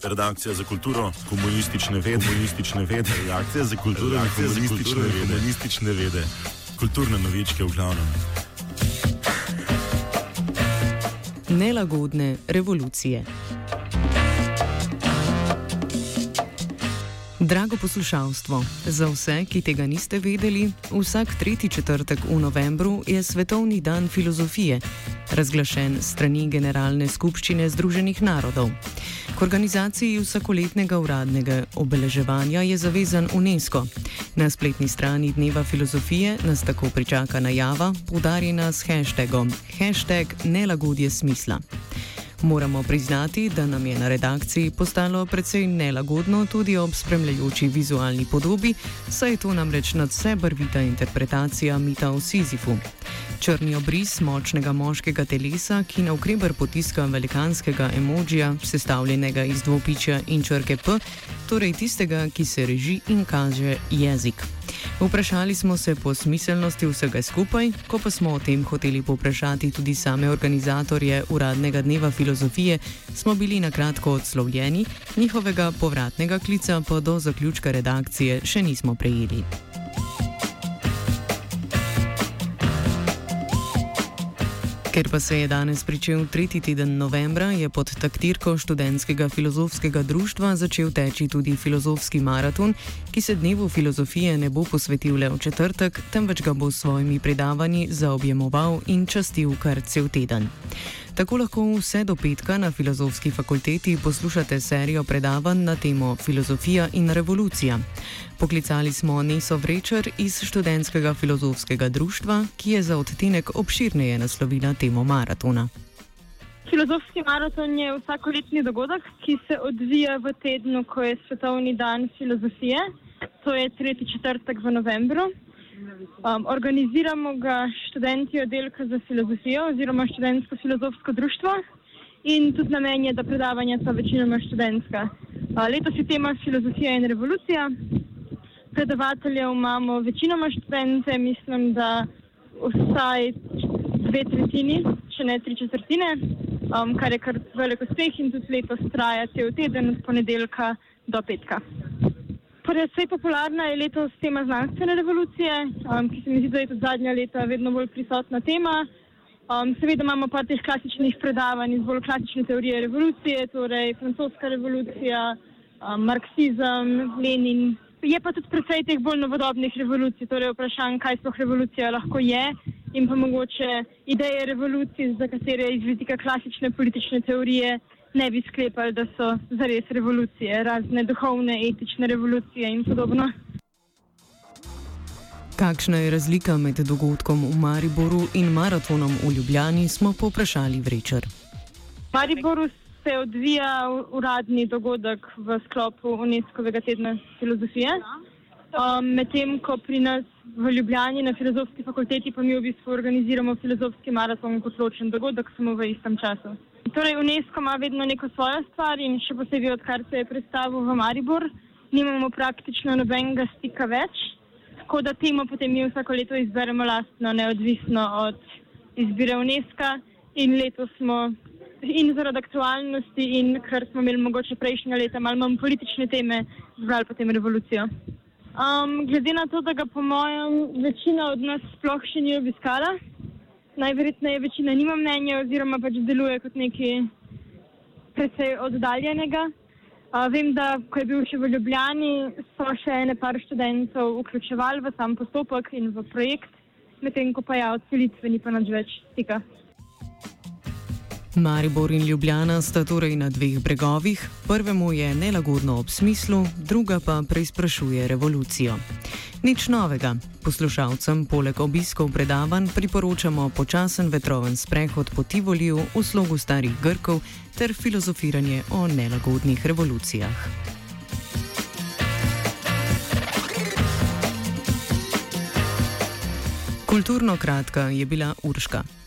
Redakcija za kulturo, komunistične vede, redakcija za kulturo, komunistične vede, kulturne novičke v glavnem. Nelagodne revolucije. Drago poslušalstvo, za vse, ki tega niste vedeli, vsak tretji četrtek v novembru je Svetovni dan filozofije, razglašen s strani Generalne skupščine Združenih narodov. K organizaciji vsakoletnega uradnega obeleževanja je zavezan UNESCO. Na spletni strani Dneva filozofije nas tako pričaka najava, poudarjena s hashtagom #nelagodje smisla. Moramo priznati, da nam je na redakciji postalo precej nelagodno tudi ob spremljajoči vizualni podobi, saj je to namreč nadvse barvita interpretacija mita o Sizifu. Črni obris močnega moškega telesa, ki navkreber potiska velikanskega emodžija, sestavljenega iz dvopičja in črke P, torej tistega, ki se reži in kaže jezik. Vprašali smo se po smiselnosti vsega skupaj, ko pa smo o tem hoteli povprašati tudi same organizatorje uradnega dneva filozofije, smo bili na kratko odslovljeni, njihovega povratnega klica pa do zaključka redakcije še nismo prejeli. Ker pa se je danes pričel tretji teden novembra, je pod taktirko študentskega filozofskega društva začel teči tudi filozofski maraton, ki se dnevu filozofije ne bo posvetil le v četrtek, temveč ga bo s svojimi predavanji zaobjemoval in častil kar cel teden. Tako lahko vse do petka na Filozofski fakulteti poslušate serijo predavanj na temo Filozofija in revolucija. Poklicali smo Neso Vrečer iz študentskega filozofskega društva, ki je za odtenek obširneje naslovila temo maratona. Filozofski maraton je vsakoletni dogodek, ki se odvija v tednu, ko je Svetovni dan filozofije. To je tretji četrtek v novembru. Organiziramo ga študenti oddelka za filozofijo oziroma študentsko filozofsko društvo in tudi namen je, da predavanja so večinoma študentska. Letos je tema Filozofija in revolucija. Predavateljev imamo večinoma študente, mislim, da vsaj 2/3, če ne 3/4, kar je kar velik uspeh in tudi letos traja cel teden od ponedeljka do petka. Precej popularna je letos tema znanstvene revolucije, ki se mi zdi, da je tudi zadnja leta vedno bolj prisotna tema. Seveda imamo pa teh klasičnih predavanj iz bolj klasične teorije revolucije, torej francoska revolucija, marksizem, Lenin. Je pa tudi precej teh bolj novodobnih revolucij, torej vprašanj, kaj sploh revolucija lahko je in pa mogoče ideje revolucij, za katere iz vidika klasične politične teorije ne bi sklepali, da so zares revolucije, razne duhovne, etične revolucije in podobno. Kakšna je razlika med dogodkom v Mariboru in maratonom v Ljubljani, smo povprašali Vrečer. V Mariboru se odvija uradni dogodek v sklopu UNESCO-vega tedna filozofije, medtem ko pri nas v Ljubljani na Filozofski fakulteti pa mi v bistvu organiziramo filozofski maraton kot ločen dogodek, samo v istem času. Torej UNESCO ima vedno neko svojo stvar in še posebej odkar se je predstavil v Maribor, nimamo praktično nobenega stika več, tako da temo potem mi vsako leto izberemo lastno, neodvisno od izbire UNESCO in letos smo in zaradi aktualnosti in ker smo imeli mogoče prejšnja leta malo manj politične teme, zbrali potem revolucijo. Glede na to, da ga po mojem večina od nas sploh še ni obiskala, najverjetneje večina nima mnenja oziroma pač deluje kot nekaj precej oddaljenega. Vem, da ko je bil še v Ljubljani, so še ene par študentov vključevali v sam postopek in v projekt, medtem ko pa ja, od selitve ni pa nič več stika. Maribor in Ljubljana sta torej na dveh bregovih, prvemu je nelagodno ob smislu, druga pa preizprašuje revolucijo. Nič novega. Poslušalcem poleg obiskov predavanj priporočamo počasen vetroven sprehod po Tivoliju v slogu starih Grkov ter filozofiranje o nelagodnih revolucijah. Kulturno kratka je bila Urška.